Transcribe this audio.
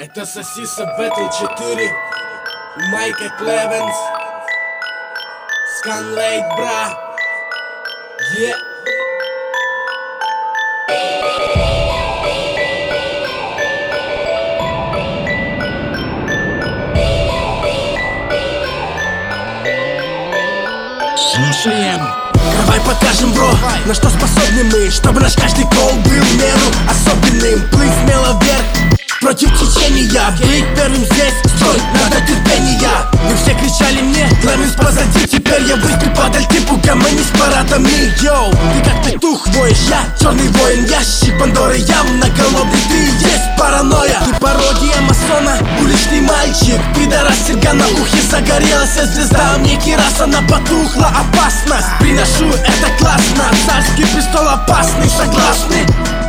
Это Сосиса Battle 4, Майка Клевенс, Сканлейт, бра. Слушаем. Давай покажем, бро, на что способны мы, чтобы наш каждый гол был в меру особенным. Плыть смело вверх против течения, быть первым здесь, стой, надо терпения. Вы все кричали мне, Клевенс позади, теперь я быстрый падаль типу гамани с парадами. Йоу, ты как петух воешь, я черный воин, ящик Пандоры, я многолобный, ты есть паранойя. Ты пародия масона, уличный мальчик, пидорас, серьга на ухе, загорелась звезда, мне кираса, она потухла, опасность. Приношу это классно, царский престол опасный, согласны?